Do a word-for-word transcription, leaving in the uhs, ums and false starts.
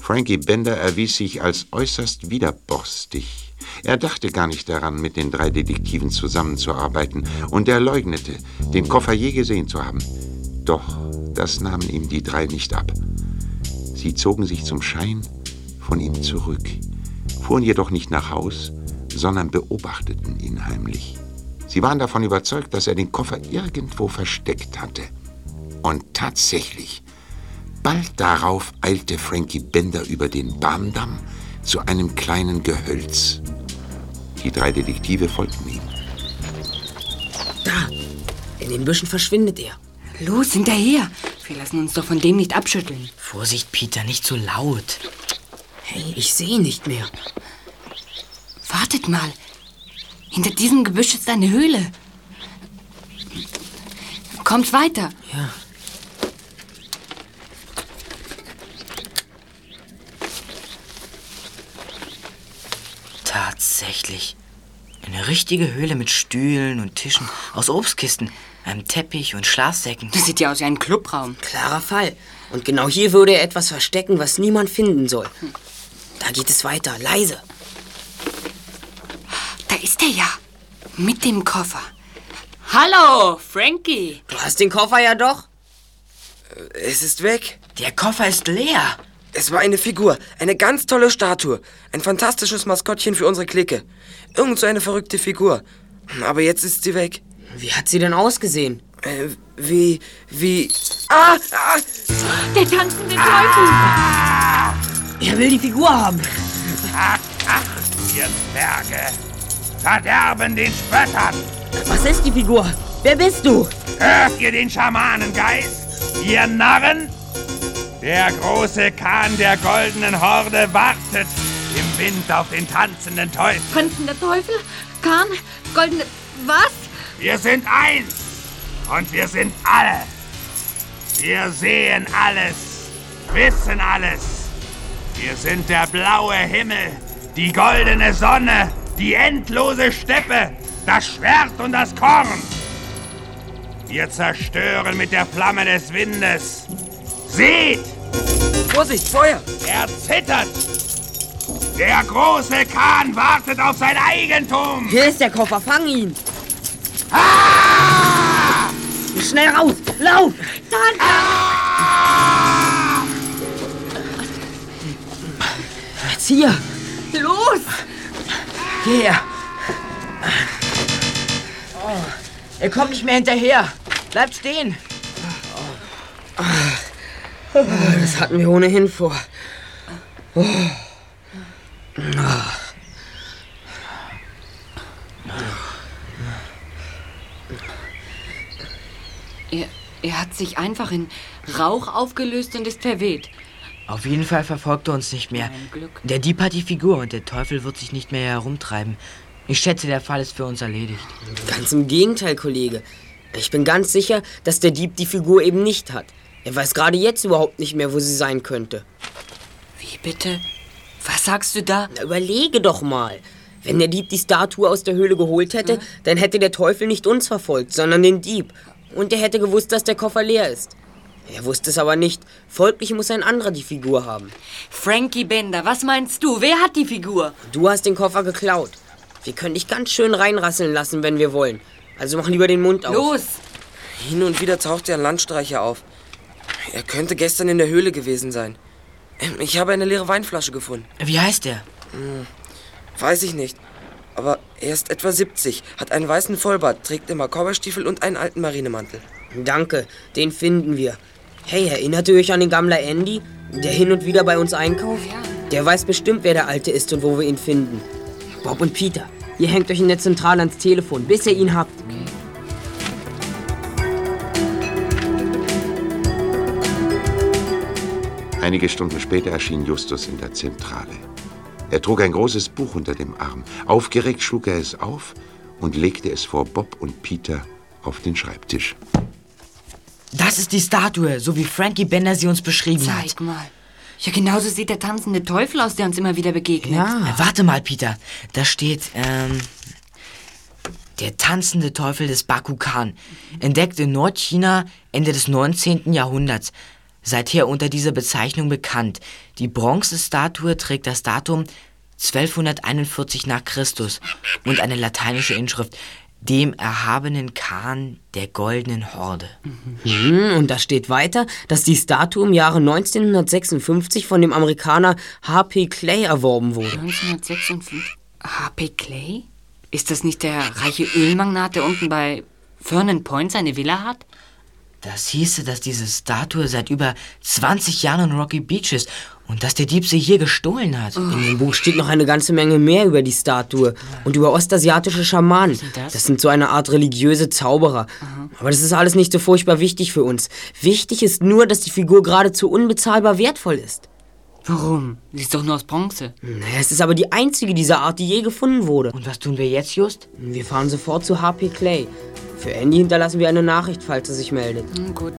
Frankie Bender erwies sich als äußerst widerborstig. Er dachte gar nicht daran, mit den drei Detektiven zusammenzuarbeiten, und er leugnete, den Koffer je gesehen zu haben. Doch das nahmen ihm die drei nicht ab. Sie zogen sich zum Schein von ihm zurück, fuhren jedoch nicht nach Haus, sondern beobachteten ihn heimlich. Sie waren davon überzeugt, dass er den Koffer irgendwo versteckt hatte. Und tatsächlich, bald darauf eilte Frankie Bender über den Bahndamm zu einem kleinen Gehölz. Die drei Detektive folgten ihm. Da, in den Büschen verschwindet er. Los, hinterher. Wir lassen uns doch von dem nicht abschütteln. Vorsicht, Peter, nicht so laut. Hey, ich sehe nicht mehr. Wartet mal. Hinter diesem Gebüsch ist eine Höhle. Kommt weiter. Ja. Tatsächlich. Eine richtige Höhle mit Stühlen und Tischen aus Obstkisten, einem Teppich und Schlafsäcken. Das sieht ja aus wie ein Clubraum. Klarer Fall. Und genau hier würde er etwas verstecken, was niemand finden soll. Da geht es weiter, leise. Da ist er ja. Mit dem Koffer. Hallo, Frankie. Du hast den Koffer ja doch. Es ist weg. Der Koffer ist leer. Es war eine Figur, eine ganz tolle Statue. Ein fantastisches Maskottchen für unsere Clique. Irgend so eine verrückte Figur. Aber jetzt ist sie weg. Wie hat sie denn ausgesehen? Äh, wie, wie... Ah! ah. Der tanzende Teufel. Er will die Figur haben. Ach, ach, ihr Zwerge. Verderben den Spöttern. Was ist die Figur? Wer bist du? Hört ihr den Schamanengeist? Ihr Narren? Der große Kahn der goldenen Horde wartet im Wind auf den tanzenden Teufel. Tanzender Teufel? Kahn? Goldene... Was? Wir sind eins. Und wir sind alle. Wir sehen alles. Wissen alles. Wir sind der blaue Himmel, die goldene Sonne, die endlose Steppe, das Schwert und das Korn. Wir zerstören mit der Flamme des Windes. Seht! Vorsicht, Feuer! Er zittert! Der große Kahn wartet auf sein Eigentum! Hier ist der Koffer, fang ihn! Ah! Schnell raus! Lauf! Dann! Ah! Jetzt hier! Los! Hierher! Oh, er kommt nicht mehr hinterher! Bleibt stehen! Oh, das hatten wir ohnehin vor. Oh. Er, er hat sich einfach in Rauch aufgelöst und ist verweht. Auf jeden Fall verfolgt er uns nicht mehr. Ein Glück. Der Dieb hat die Figur und der Teufel wird sich nicht mehr herumtreiben. Ich schätze, der Fall ist für uns erledigt. Ganz im Gegenteil, Kollege. Ich bin ganz sicher, dass der Dieb die Figur eben nicht hat. Er weiß gerade jetzt überhaupt nicht mehr, wo sie sein könnte. Wie bitte? Was sagst du da? Na, überlege doch mal. Wenn der Dieb die Statue aus der Höhle geholt hätte, hm? dann hätte der Teufel nicht uns verfolgt, sondern den Dieb. Und er hätte gewusst, dass der Koffer leer ist. Er wusste es aber nicht. Folglich muss ein anderer die Figur haben. Frankie Bender, was meinst du? Wer hat die Figur? Du hast den Koffer geklaut. Wir können dich ganz schön reinrasseln lassen, wenn wir wollen. Also mach lieber den Mund auf. Los! Hin und wieder taucht ja ein Landstreicher auf. Er könnte gestern in der Höhle gewesen sein. Ich habe eine leere Weinflasche gefunden. Wie heißt er? Hm, weiß ich nicht. Aber er ist etwa siebzig, hat einen weißen Vollbart, trägt immer Cowboystiefel und einen alten Marinemantel. Danke, den finden wir. Hey, erinnert ihr euch an den Gammler Andy, der hin und wieder bei uns einkauft? Ja. Der weiß bestimmt, wer der Alte ist und wo wir ihn finden. Bob und Peter, ihr hängt euch in der Zentrale ans Telefon, bis ihr ihn habt. Okay. Einige Stunden später erschien Justus in der Zentrale. Er trug ein großes Buch unter dem Arm. Aufgeregt schlug er es auf und legte es vor Bob und Peter auf den Schreibtisch. Das ist die Statue, so wie Frankie Bender sie uns beschrieben hat. Zeig mal. Ja, genauso sieht der tanzende Teufel aus, der uns immer wieder begegnet. Ja. Äh, warte mal, Peter. Da steht, ähm... Der tanzende Teufel des Bakugan. Entdeckt in Nordchina Ende des neunzehnten Jahrhunderts. seither unter dieser Bezeichnung bekannt. Die Bronzestatue trägt das Datum zwölfhunderteinundvierzig nach Christus und eine lateinische Inschrift: dem erhabenen Kahn der goldenen Horde. Hm, und da steht weiter, dass die Statue im Jahre neunzehnhundertsechsundfünfzig von dem Amerikaner H P Clay erworben wurde. neunzehnhundertsechsundfünfzig. H P Clay? Ist das nicht der reiche Ölmagnat, der unten bei Vernon Point seine Villa hat? Das hieße, dass diese Statue seit über zwanzig Jahren in Rocky Beach ist und dass der Dieb sie hier gestohlen hat. In dem Buch steht noch eine ganze Menge mehr über die Statue und über ostasiatische Schamanen. sind das? Das sind so eine Art religiöse Zauberer. Aber das ist alles nicht so furchtbar wichtig für uns. Wichtig ist nur, dass die Figur geradezu unbezahlbar wertvoll ist. Warum? Sie ist doch nur aus Bronze. Naja, es ist aber die einzige dieser Art, die je gefunden wurde. Und was tun wir jetzt, Just? Wir fahren sofort zu H P Clay. Für Andy hinterlassen wir eine Nachricht, falls er sich meldet. Hm, gut.